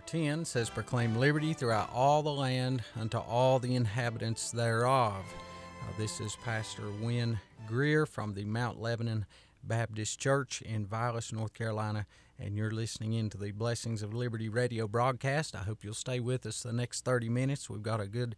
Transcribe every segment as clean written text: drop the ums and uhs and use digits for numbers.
10 says, "Proclaim liberty throughout all the land unto all the inhabitants thereof." This is Pastor Wynn Greer from the Mount Lebanon Baptist Church in Vilas, North Carolina, and you're listening into the Blessings of Liberty radio broadcast. I hope you'll stay with us the next 30 minutes. We've got a good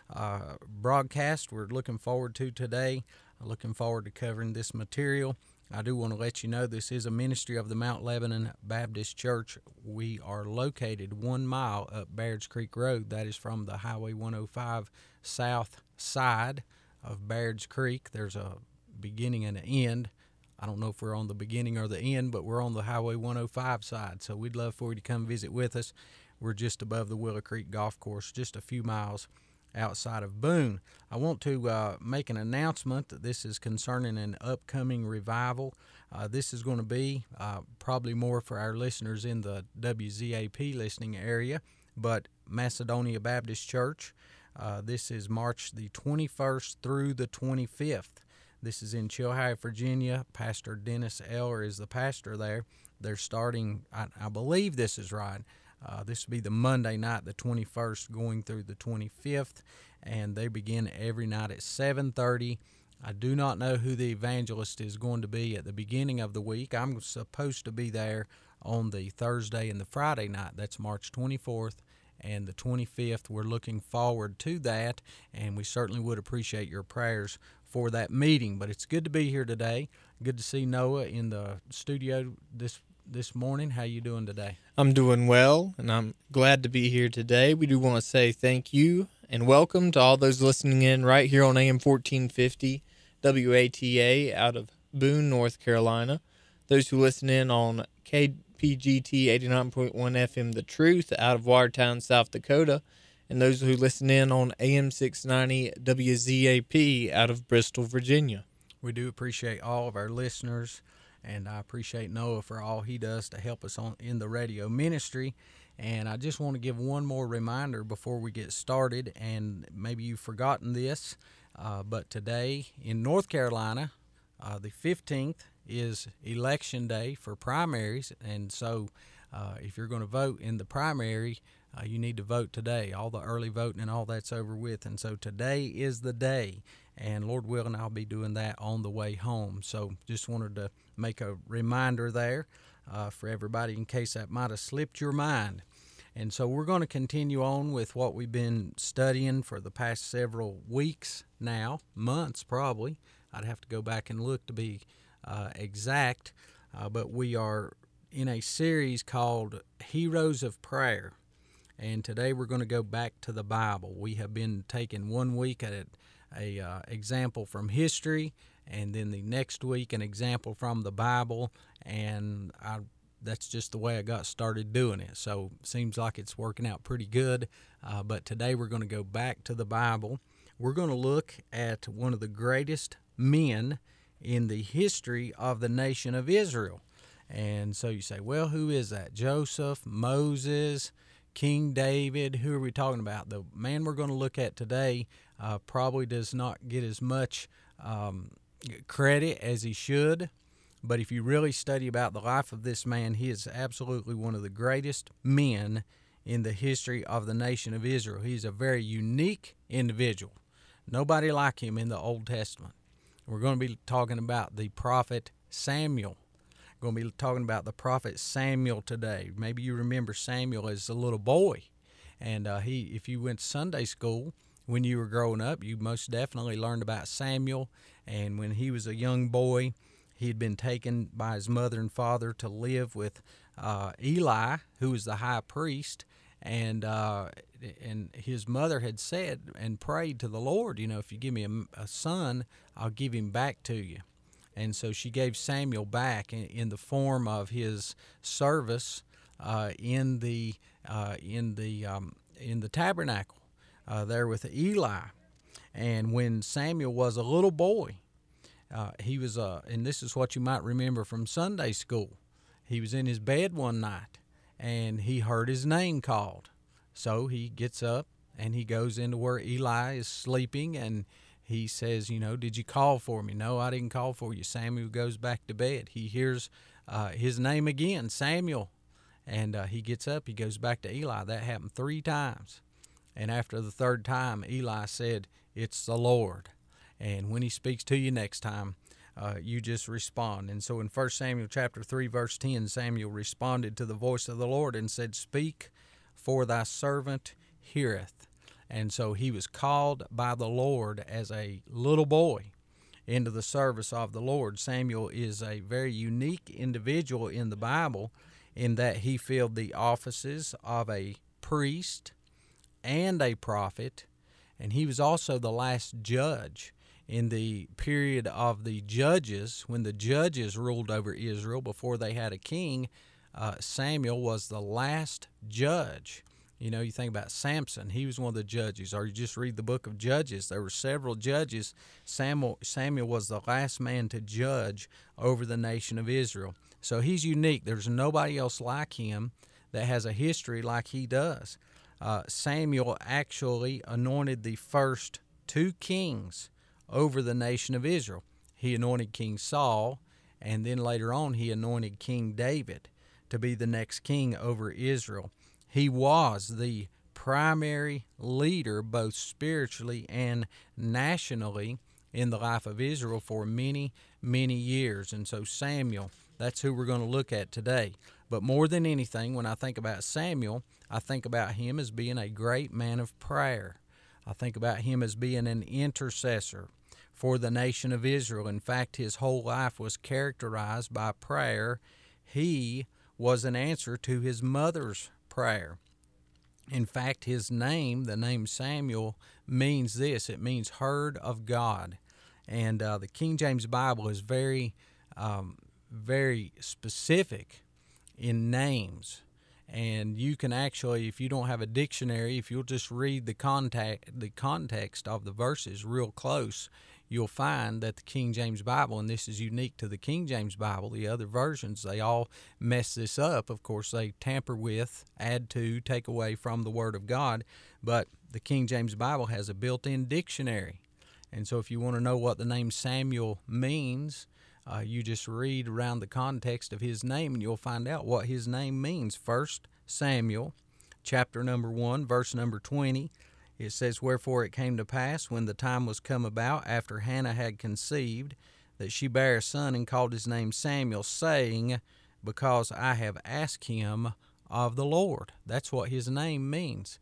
broadcast we're looking forward to today. Looking forward to covering this material. I do want to let you know this is a ministry of the Mount Lebanon Baptist Church. We are located 1 mile up Baird's Creek Road. That is from the Highway 105 south side of Baird's Creek. There's a beginning and an end. I don't know if we're on the beginning or the end, but we're on the Highway 105 side, so we'd love for you to come visit with us. We're just above the Willow Creek Golf Course, just a few miles outside of Boone. I want to make an announcement that this is concerning an upcoming revival. This is going to be probably more for our listeners in the WZAP listening area, but Macedonia Baptist Church. This is March the 21st through the 25th. This is in Chilhowee, Virginia. Pastor Dennis Eller is the pastor there. They're starting, I believe this is right, this will be the Monday night, the 21st, going through the 25th, and they begin every night at 7:30. I do not know who the evangelist is going to be at the beginning of the week. I'm supposed to be there on the Thursday and the Friday night. That's March 24th and the 25th. We're looking forward to that, and we certainly would appreciate your prayers for that meeting. But it's good to be here today. Good to see Noah in the studio this morning. How you doing today? I'm doing well, and I'm glad to be here today. We do want to say thank you and welcome to all those listening in right here on AM 1450 WATA out of Boone, North Carolina. Those who listen in on KPGT 89.1 FM The Truth out of Watertown, South Dakota, and those who listen in on AM 690 WZAP out of Bristol, Virginia. We do appreciate all of our listeners, and I appreciate Noah for all he does to help us in the radio ministry. And I just want to give one more reminder before we get started, and maybe you've forgotten this, but today in North Carolina, the 15th is election day for primaries, and so if you're going to vote in the primary, you need to vote today. All the early voting and all that's over with, and so today is the day, and Lord willing, I'll be doing that on the way home. So just wanted to make a reminder there for everybody in case that might have slipped your mind. And so we're going to continue on with what we've been studying for the past several weeks now, months probably. I'd have to go back and look to be exact, but we are in a series called Heroes of Prayer. And today we're going to go back to the Bible. We have been taking 1 week at a example from history, and then the next week an example from the Bible, and that's just the way I got started doing it. So it seems like it's working out pretty good, but today we're going to go back to the Bible. We're going to look at one of the greatest men in the history of the nation of Israel. And so you say, well, who is that? Joseph, Moses, King David? Who are we talking about? The man we're going to look at today probably does not get as much credit as he should, but if you really study about the life of this man, he is absolutely one of the greatest men in the history of the nation of Israel. He's a very unique individual. Nobody like him in the Old Testament. We're going to be talking about the prophet Samuel. We're going to be talking about the prophet Samuel today. Maybe you remember Samuel as a little boy, and if you went to Sunday school when you were growing up, you most definitely learned about Samuel. And when he was a young boy, he had been taken by his mother and father to live with Eli, who was the high priest, and his mother had said and prayed to the Lord, if you give me a son, I'll give him back to you. And so she gave Samuel back in the form of his service in the tabernacle there with Eli. And when Samuel was a little boy, he was and this is what you might remember from Sunday school. He was in his bed one night, and he heard his name called. So he gets up and he goes into where Eli is sleeping, and he says, did you call for me? No, I didn't call for you. Samuel goes back to bed. He hears his name again, Samuel. And he gets up, he goes back to Eli. That happened 3 times. And after the 3rd time, Eli said, "It's the Lord." And when he speaks to you next time, you just respond. And so in 1 Samuel chapter 3, verse 10, Samuel responded to the voice of the Lord and said, "Speak, for thy servant heareth." And so he was called by the Lord as a little boy into the service of the Lord. Samuel is a very unique individual in the Bible in that he filled the offices of a priest and a prophet, and he was also the last judge in the period of the judges. When the judges ruled over Israel before they had a king, Samuel was the last judge. You know, you think about Samson, he was one of the judges, or you just read the book of Judges. There were several judges. Samuel was the last man to judge over the nation of Israel. So he's unique. There's nobody else like him that has a history like he does. Samuel actually anointed the first 2 kings over the nation of Israel. He anointed King Saul, and then later on he anointed King David to be the next king over Israel. He was the primary leader, both spiritually and nationally, in the life of Israel for many, many years. And so Samuel, that's who we're going to look at today. But more than anything, when I think about Samuel, I think about him as being a great man of prayer. I think about him as being an intercessor for the nation of Israel. In fact, his whole life was characterized by prayer. He was an answer to his mother's prayer. In fact, his name, the name Samuel, means this. It means heard of God. And the King James Bible is very, very specific in names. And you can actually, if you don't have a dictionary, if you'll just read the context of the verses real close, you'll find that the King James Bible, and this is unique to the King James Bible, the other versions, they all mess this up. Of course, they tamper with, add to, take away from the Word of God, but the King James Bible has a built-in dictionary. And so if you want to know what the name Samuel means, you just read around the context of his name, and you'll find out what his name means. 1 Samuel, chapter number 1, verse number 20, it says, "Wherefore it came to pass, when the time was come about, after Hannah had conceived, that she bare a son, and called his name Samuel, saying, Because I have asked him of the Lord." That's what his name means.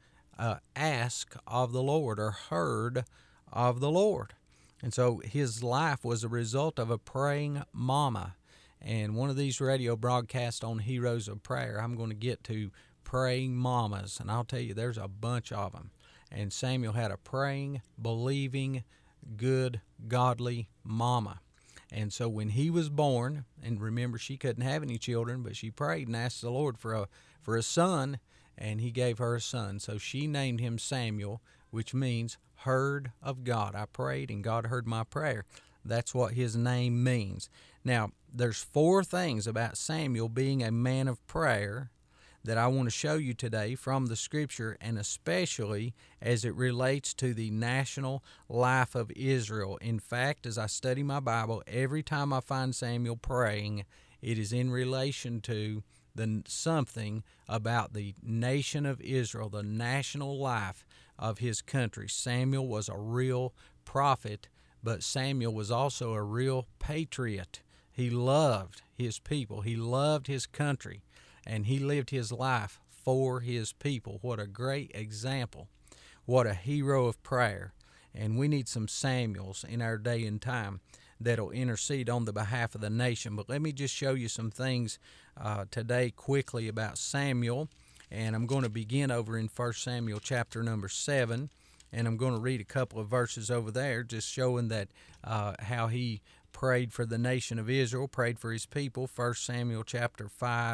Ask of the Lord, or heard of the Lord. And so his life was a result of a praying mama. And one of these radio broadcasts on Heroes of Prayer, I'm going to get to praying mamas. And I'll tell you, there's a bunch of them. And Samuel had a praying, believing, good, godly mama. And so when he was born, and remember, she couldn't have any children, but she prayed and asked the Lord for a son, and he gave her a son. So she named him Samuel, which means heard of God. I prayed, and God heard my prayer. That's what his name means. Now, there's 4 things about Samuel being a man of prayer that I want to show you today from the Scripture, and especially as it relates to the national life of Israel. In fact, as I study my Bible, every time I find Samuel praying, it is in relation to something about the nation of Israel, the national life of his country. Samuel was a real prophet, but Samuel was also a real patriot. He loved his people. He loved his country. And he lived his life for his people. What a great example. What a hero of prayer. And we need some Samuels in our day and time that'll intercede on the behalf of the nation. But let me just show you some things today quickly about Samuel. And I'm going to begin over in 1 Samuel chapter number 7. And I'm going to read a couple of verses over there, just showing that how he prayed for the nation of Israel, prayed for his people. 1 Samuel chapter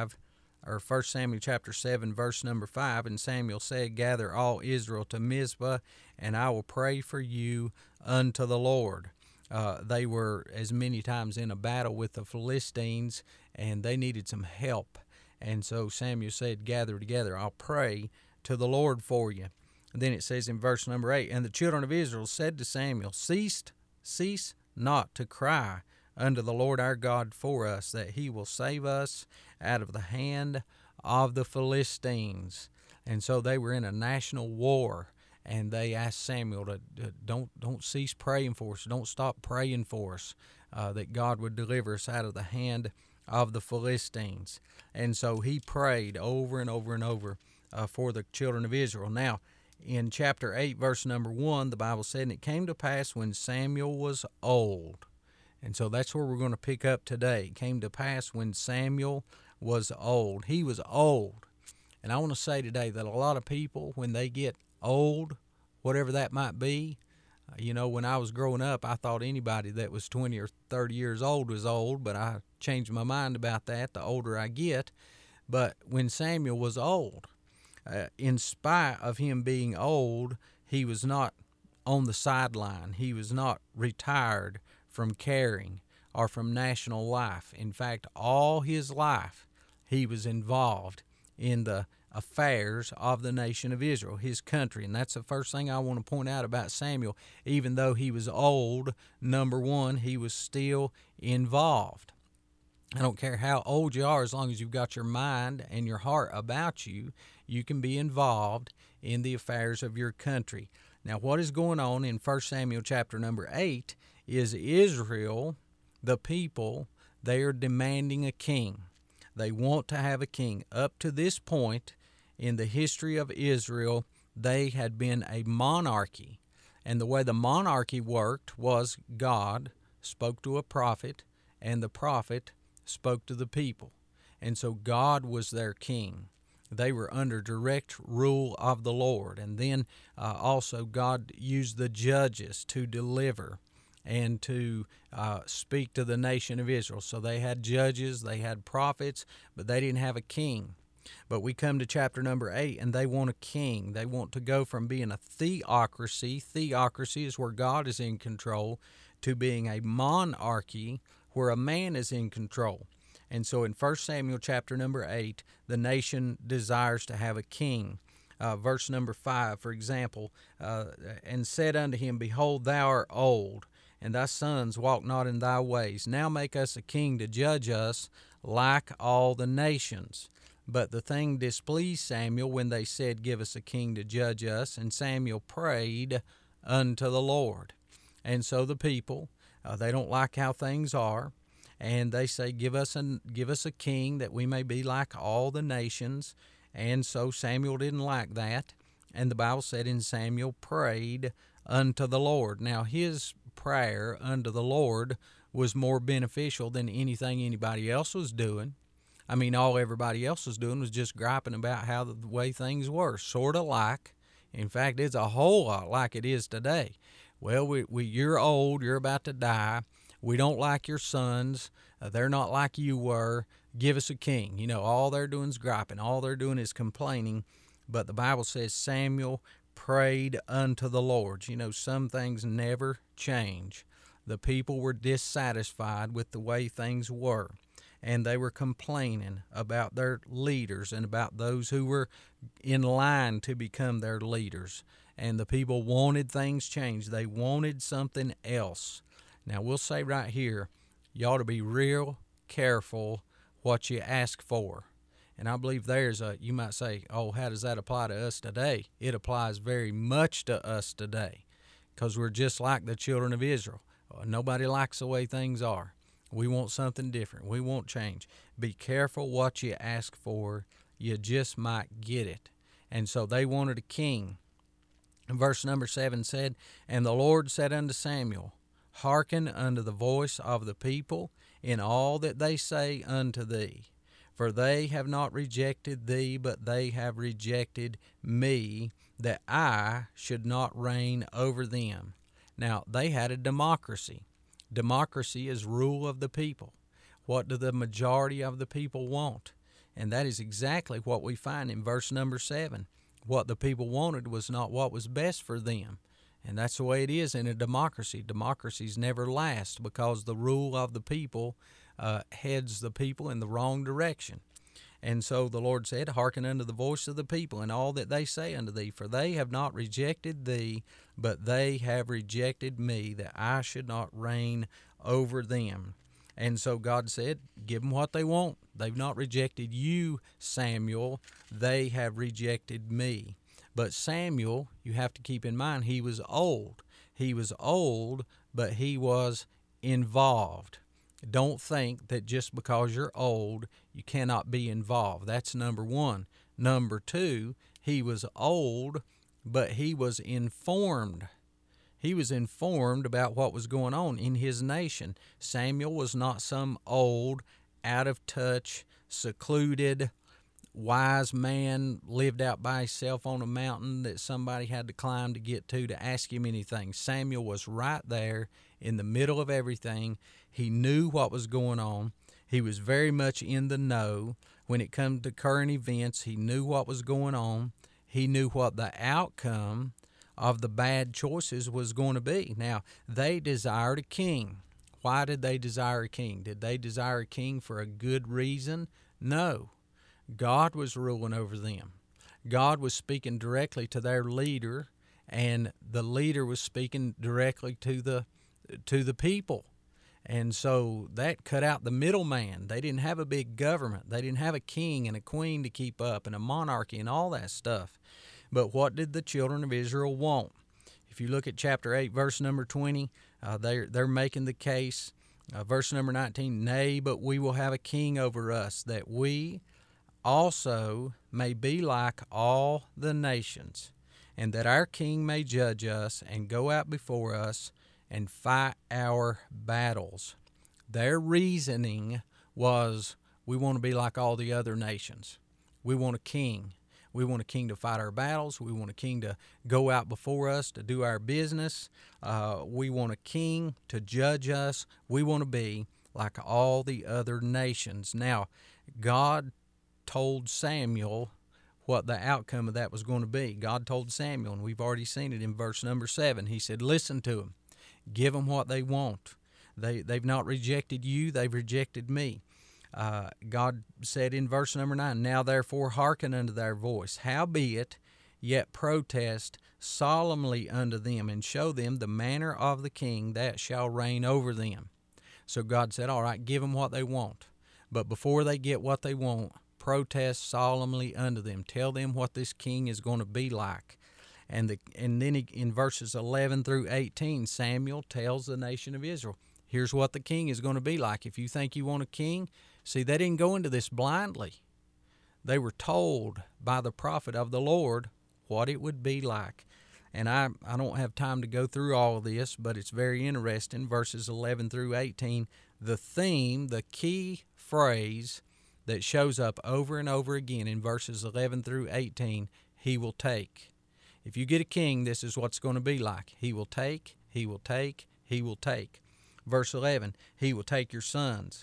7, verse number 5, "And Samuel said, Gather all Israel to Mizpah, and I will pray for you unto the Lord." They were as many times in a battle with the Philistines, and they needed some help. And so Samuel said, "Gather together, I'll pray to the Lord for you." And then it says in verse number 8, "And the children of Israel said to Samuel, Cease not to cry unto the Lord our God for us, that he will save us out of the hand of the Philistines. And so they were in a national war, and they asked Samuel to don't cease praying for us, don't stop praying for us, that God would deliver us out of the hand of the Philistines. And so he prayed over and over and over for the children of Israel. Now, in chapter 8, verse number 1, the Bible said, "And it came to pass when Samuel was old." And so that's where we're going to pick up today. It came to pass when Samuel was old. He was old. And I want to say today that a lot of people, when they get old, whatever that might be, when I was growing up, I thought anybody that was 20 or 30 years old was old, but I changed my mind about that the older I get. But when Samuel was old, in spite of him being old, he was not on the sideline. He was not retired from caring or from national life. In fact, all his life, he was involved in the affairs of the nation of Israel, his country. And that's the first thing I want to point out about Samuel. Even though he was old, number one, he was still involved. I don't care how old you are, as long as you've got your mind and your heart about you, you can be involved in the affairs of your country. Now, what is going on in 1 Samuel chapter number 8 is Israel, the people, they are demanding a king. They want to have a king. Up to this point in the history of Israel, they had been a monarchy. And the way the monarchy worked was God spoke to a prophet, and the prophet spoke to the people. And so God was their king. They were under direct rule of the Lord. And then also God used the judges to deliver and to speak to the nation of Israel. So they had judges, they had prophets, but they didn't have a king. But we come to chapter number 8, and they want a king. They want to go from being a theocracy. Theocracy is where God is in control, to being a monarchy where a man is in control. And so in 1 Samuel chapter number 8, the nation desires to have a king. Verse number 5, for example, and said unto him, Behold, thou art old, and thy sons walk not in thy ways. Now make us a king to judge us like all the nations. But the thing displeased Samuel when they said, Give us a king to judge us. And Samuel prayed unto the Lord. And so the people, they don't like how things are. And they say, give us a king that we may be like all the nations. And so Samuel didn't like that. And the Bible said, and Samuel prayed unto the Lord. Now his prayer unto the Lord was more beneficial than anything anybody else was doing. I mean, all everybody else was doing was just griping about how the way things were, sort of like. In fact, it's a whole lot like it is today. Well, you're old, you're about to die. We don't like your sons. They're not like you were. Give us a king. All they're doing is griping. All they're doing is complaining. But the Bible says Samuel prayed unto the Lord. Some things never change. The people were dissatisfied with the way things were. And they were complaining about their leaders and about those who were in line to become their leaders. And the people wanted things changed. They wanted something else. Now, we'll say right here, you ought to be real careful what you ask for. And I believe you might say, oh, how does that apply to us today? It applies very much to us today, because we're just like the children of Israel. Nobody likes the way things are. We want something different. We want change. Be careful what you ask for. You just might get it. And so they wanted a king. And verse number 7 said, And the Lord said unto Samuel, Hearken unto the voice of the people in all that they say unto thee. For they have not rejected thee, but they have rejected me, that I should not reign over them. Now, they had a democracy. Democracy is rule of the people. What do the majority of the people want? And that is exactly what we find in verse number 7. What the people wanted was not what was best for them. And that's the way it is in a democracy. Democracies never last, because the rule of the people heads the people in the wrong direction. And so the Lord said, Hearken unto the voice of the people in all that they say unto thee, for they have not rejected thee, but they have rejected me, that I should not reign over them. And so God said, give them what they want. They've not rejected you, Samuel. They have rejected me. But Samuel, you have to keep in mind, he was old. He was old, but he was involved. Don't think that just because you're old, you cannot be involved. That's number one. Number two, he was old, but he was informed. He was informed about what was going on in his nation. Samuel was not some old, out of touch, secluded, wise man lived out by himself on a mountain that somebody had to climb to get to ask him anything. Samuel was right there in the middle of everything. He knew what was going on. He was very much in the know. When it comes to current events, he knew what was going on. He knew what the outcome of the bad choices was going to be. Now, they desired a king. Why did they desire a king? Did they desire a king for a good reason? No. God was ruling over them. God was speaking directly to their leader, and the leader was speaking directly to the people. And so that cut out the middleman. They didn't have a big government. They didn't have a king and a queen to keep up and a monarchy and all that stuff. But what did the children of Israel want? If you look at chapter 8, verse number 20, they're making the case. Verse number 19, nay, but we will have a king over us, that we also may be like all the nations, and that our king may judge us and go out before us and fight our battles. Their reasoning was, we want to be like all the other nations. We want a king. We want a king to fight our battles. We want a king to go out before us to do our business. We want a king to judge us. We want to be like all the other nations. Now, God told Samuel what the outcome of that was going to be. God told Samuel, and we've already seen it in verse number 7. He said, listen to them. Give them what they want. They've not rejected you. They've rejected me. God said in verse number 9, now therefore hearken unto their voice. Howbeit, yet protest solemnly unto them, and show them the manner of the king that shall reign over them. So God said, all right, give them what they want. But before they get what they want, protest solemnly unto them. Tell them what this king is going to be like. And then in verses 11 through 18, Samuel tells the nation of Israel, here's what the king is going to be like. If you think you want a king, see, they didn't go into this blindly. They were told by the prophet of the Lord what it would be like. And I don't have time to go through all of this, but it's very interesting. Verses 11 through 18, the theme, the key phrase that shows up over and over again in verses 11 through 18, he will take. If you get a king, this is what's going to be like. He will take, he will take, he will take. Verse 11, he will take your sons.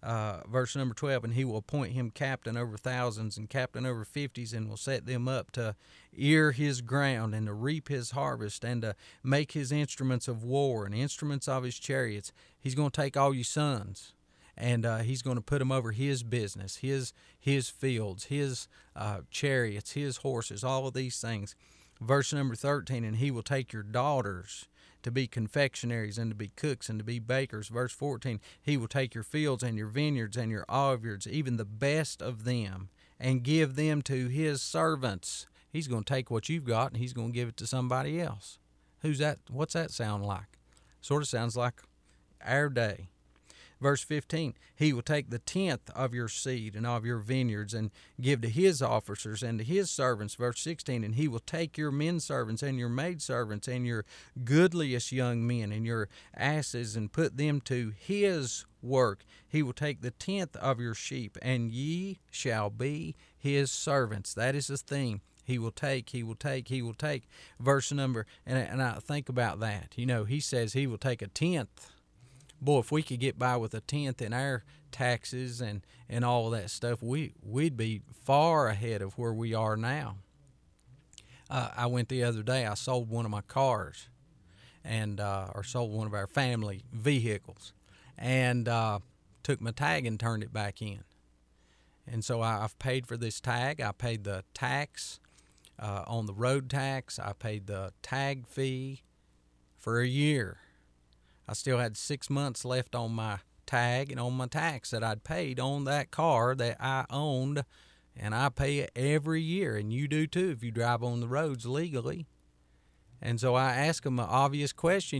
Verse number 12, and he will appoint him captain over thousands and captain over 50s, and will set them up to ear his ground and to reap his harvest and to make his instruments of war and instruments of his chariots. He's going to take all your sons, and he's going to put them over his business, his fields, his chariots, his horses, all of these things. Verse number 13, and he will take your daughters to be confectionaries and to be cooks and to be bakers. Verse 14, he will take your fields and your vineyards and your oliveyards, even the best of them, and give them to his servants. He's going to take what you've got and he's going to give it to somebody else. Who's that? What's that sound like? Sort of sounds like our day. Verse 15, he will take the tenth of your seed and of your vineyards and give to his officers and to his servants. Verse 16, and he will take your men servants and your maid servants and your goodliest young men and your asses and put them to his work. He will take the tenth of your sheep, and ye shall be his servants. That is the theme. He will take, he will take, he will take. Verse number, and I think about that. You know, he says he will take a tenth. Boy, if we could get by with a tenth in our taxes and all of that stuff, we'd be far ahead of where we are now. I went the other day, I sold one of my cars, and or sold one of our family vehicles, and took my tag and turned it back in. And so I've paid for this tag. I paid the tax on the road tax. I paid the tag fee for a year. I still had 6 months left on my tag and on my tax that I'd paid on that car that I owned, and I pay it every year, and you do too if you drive on the roads legally. And so I asked him an obvious question,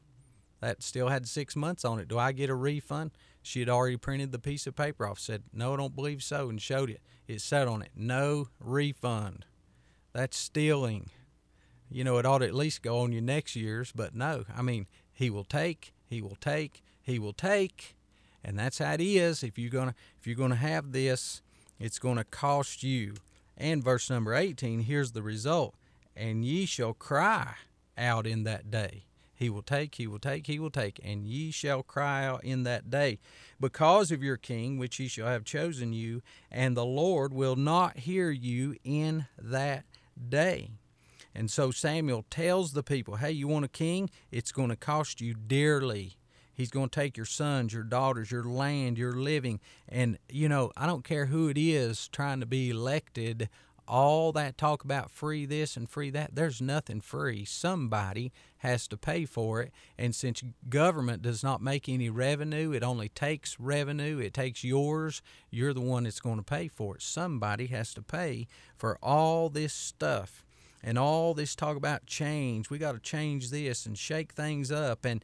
that still had 6 months on it. Do I get a refund? She had already printed the piece of paper off, said, no, I don't believe so, and showed it. It said on it, no refund. That's stealing. It ought to at least go on your next year's, but no. He will take, he will take, he will take, and that's how it is. If you're gonna have this, it's gonna cost you. And verse number 18, here's the result. And ye shall cry out in that day. He will take, he will take, he will take, and ye shall cry out in that day because of your king, which ye shall have chosen you, and the Lord will not hear you in that day. And so Samuel tells the people, hey, you want a king? It's going to cost you dearly. He's going to take your sons, your daughters, your land, your living. And, I don't care who it is trying to be elected, all that talk about free this and free that, there's nothing free. Somebody has to pay for it. And since government does not make any revenue, it only takes revenue. It takes yours. You're the one that's going to pay for it. Somebody has to pay for all this stuff. And all this talk about change, we got to change this and shake things up and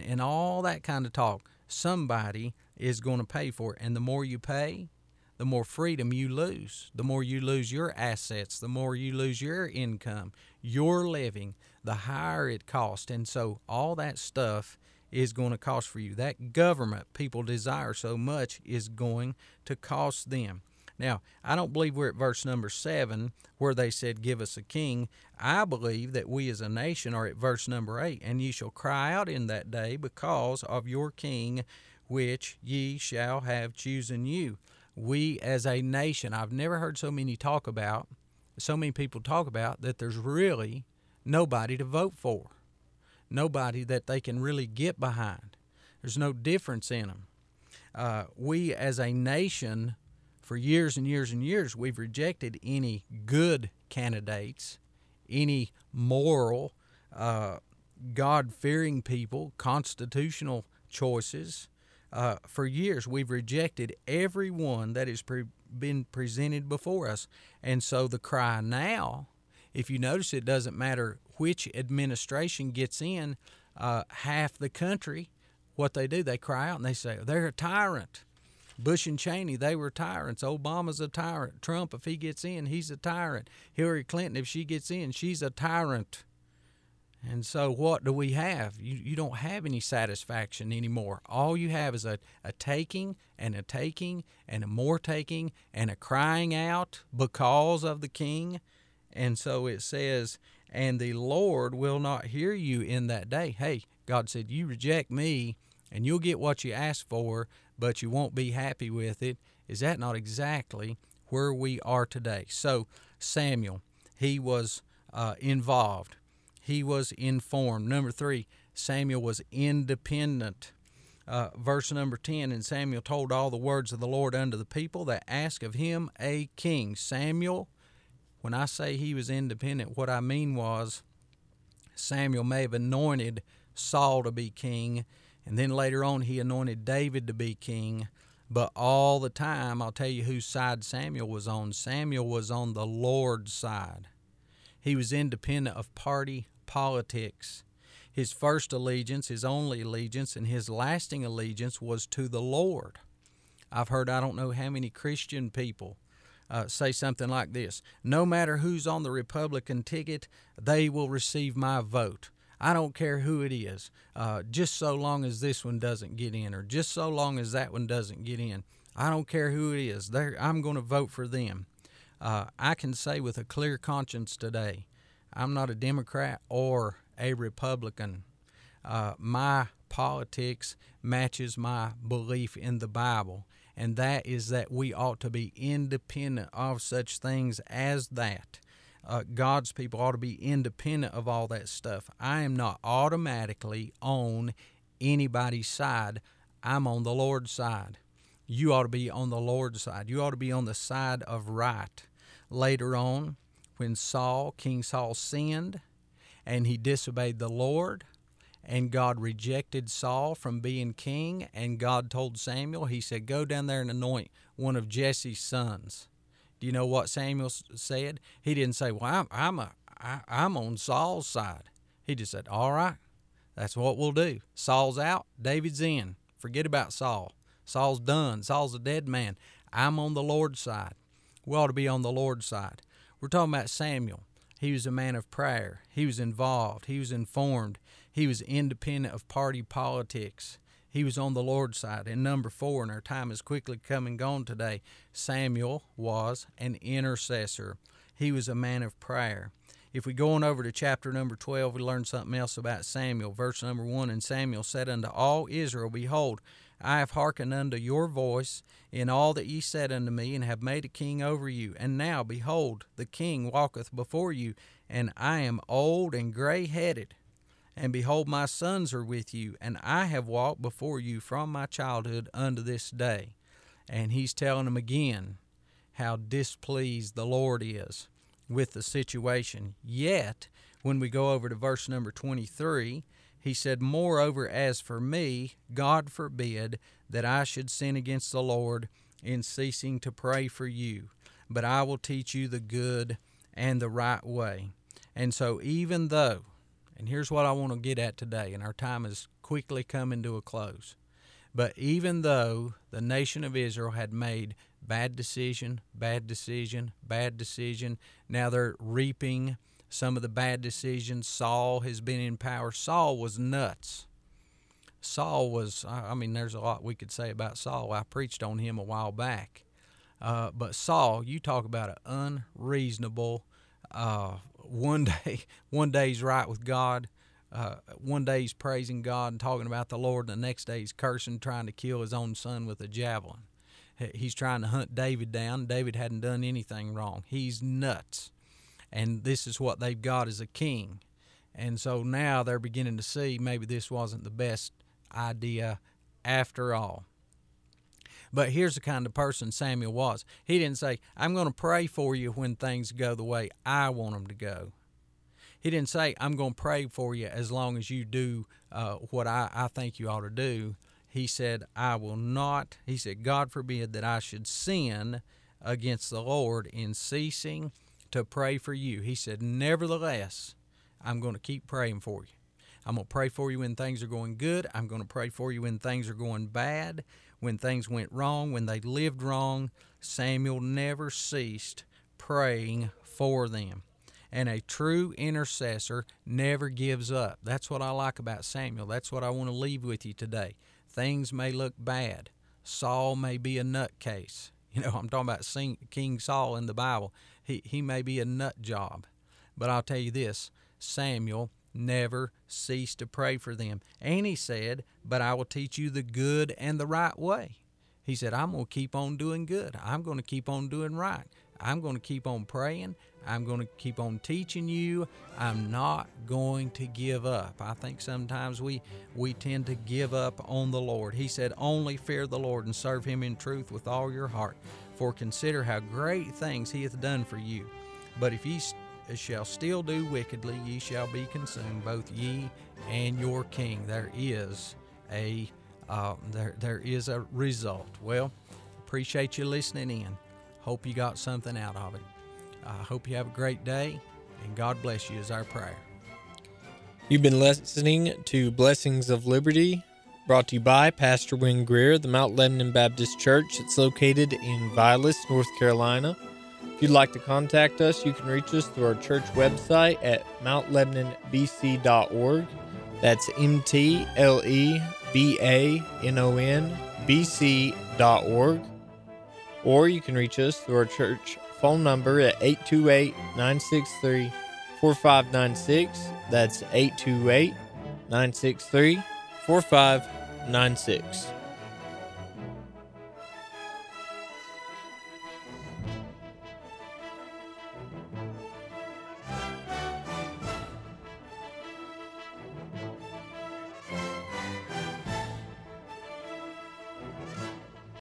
all that kind of talk. Somebody is going to pay for it. And the more you pay, the more freedom you lose. The more you lose your assets, the more you lose your income, your living, the higher it costs. And so all that stuff is going to cost for you. That government people desire so much is going to cost them. Now, I don't believe we're at verse number 7 where they said, give us a king. I believe that we as a nation are at verse number 8. And ye shall cry out in that day because of your king, which ye shall have chosen you. We as a nation, I've never heard so many people talk about that there's really nobody to vote for. Nobody that they can really get behind. There's no difference in them. We as a nation, for years and years and years, we've rejected any good candidates, any moral, God-fearing people, constitutional choices. For years, we've rejected every one that has been presented before us. And so the cry now, if you notice, it doesn't matter which administration gets in, half the country, what they do, they cry out and they say, they're a tyrant. Bush and Cheney, they were tyrants. Obama's a tyrant. Trump, if he gets in, he's a tyrant. Hillary Clinton, if she gets in, she's a tyrant. And so what do we have? You don't have any satisfaction anymore. All you have is a taking and a taking and a more taking and a crying out because of the king. And so it says, and the Lord will not hear you in that day. Hey, God said, you reject me and you'll get what you ask for, but you won't be happy with it. Is that not exactly where we are today? So Samuel, he was involved. He was informed. Number 3, Samuel was independent. Verse number 10, and Samuel told all the words of the Lord unto the people that asked of him a king. Samuel, when I say he was independent, what I mean was Samuel may have anointed Saul to be king, and then later on he anointed David to be king. But all the time, I'll tell you whose side Samuel was on. Samuel was on the Lord's side. He was independent of party politics. His first allegiance, his only allegiance, and his lasting allegiance was to the Lord. I've heard I don't know how many Christian people say something like this. No matter who's on the Republican ticket, they will receive my vote. I don't care who it is, just so long as this one doesn't get in, or just so long as that one doesn't get in. I don't care who it is. I'm going to vote for them. I can say with a clear conscience today, I'm not a Democrat or a Republican. My politics matches my belief in the Bible, and that is that we ought to be independent of such things as that. God's people ought to be independent of all that stuff. I am not automatically on anybody's side. I'm on the Lord's side. You ought to be on the Lord's side. You ought to be on the side of right. Later on, when King Saul sinned, and he disobeyed the Lord, and God rejected Saul from being king, and God told Samuel, he said, go down there and anoint one of Jesse's sons. Do you know what Samuel said? He didn't say, well, I'm on Saul's side. He just said, all right, that's what we'll do. Saul's out, David's in. Forget about Saul. Saul's done. Saul's a dead man. I'm on the Lord's side. We ought to be on the Lord's side. We're talking about Samuel. He was a man of prayer. He was involved. He was informed. He was independent of party politics. He was on the Lord's side. And number 4, and our time is quickly come and gone today, Samuel was an intercessor. He was a man of prayer. If we go on over to chapter number 12, we learn something else about Samuel. Verse number 1, and Samuel said unto all Israel, behold, I have hearkened unto your voice in all that ye said unto me, and have made a king over you. And now, behold, the king walketh before you, and I am old and gray-headed. And behold, my sons are with you, and I have walked before you from my childhood unto this day. And he's telling them again how displeased the Lord is with the situation. Yet, when we go over to verse number 23, he said, moreover, as for me, God forbid that I should sin against the Lord in ceasing to pray for you, but I will teach you the good and the right way. And so even though, and here's what I want to get at today, and our time is quickly coming to a close, but even though the nation of Israel had made bad decision, now they're reaping some of the bad decisions. Saul has been in power. Saul was nuts. Saul was, there's a lot we could say about Saul. I preached on him a while back. But Saul, you talk about an unreasonable, one day he's right with God. One day he's praising God and talking about the Lord, and the next day he's cursing, trying to kill his own son with a javelin. He's trying to hunt David down. David hadn't done anything wrong. He's nuts. And this is what they've got as a king. And so now they're beginning to see maybe this wasn't the best idea after all. But here's the kind of person Samuel was. He didn't say, I'm going to pray for you when things go the way I want them to go. He didn't say, I'm going to pray for you as long as you do what I think you ought to do. He said, I will not. He said, God forbid that I should sin against the Lord in ceasing to pray for you. He said, nevertheless, I'm going to keep praying for you. I'm going to pray for you when things are going good. I'm going to pray for you when things are going bad, when things went wrong, when they lived wrong. Samuel never ceased praying for them. And a true intercessor never gives up. That's what I like about Samuel. That's what I want to leave with you today. Things may look bad. Saul may be a nutcase. I'm talking about King Saul in the Bible. He may be a nut job. But I'll tell you this, Samuel never ceased to pray for them. And he said, but I will teach you the good and the right way. He said, I'm going to keep on doing good. I'm going to keep on doing right. I'm going to keep on praying. I'm going to keep on teaching you. I'm not going to give up. I think sometimes we tend to give up on the Lord. He said, only fear the Lord and serve him in truth with all your heart. For consider how great things he hath done for you. But if ye shall still do wickedly, ye shall be consumed, both ye and your king. There is a result. Well, appreciate you listening in. Hope you got something out of it. I hope you have a great day, and God bless you is our prayer. You've been listening to Blessings of Liberty, brought to you by Pastor Wynn Greer, the Mount Lebanon Baptist Church. It's located in Vilas, North Carolina. If you'd like to contact us, you can reach us through our church website at mountlebanonbc.org. That's mtlebanonbc.org. Or you can reach us through our church phone number at 828-963-4596. That's 828-963-4596.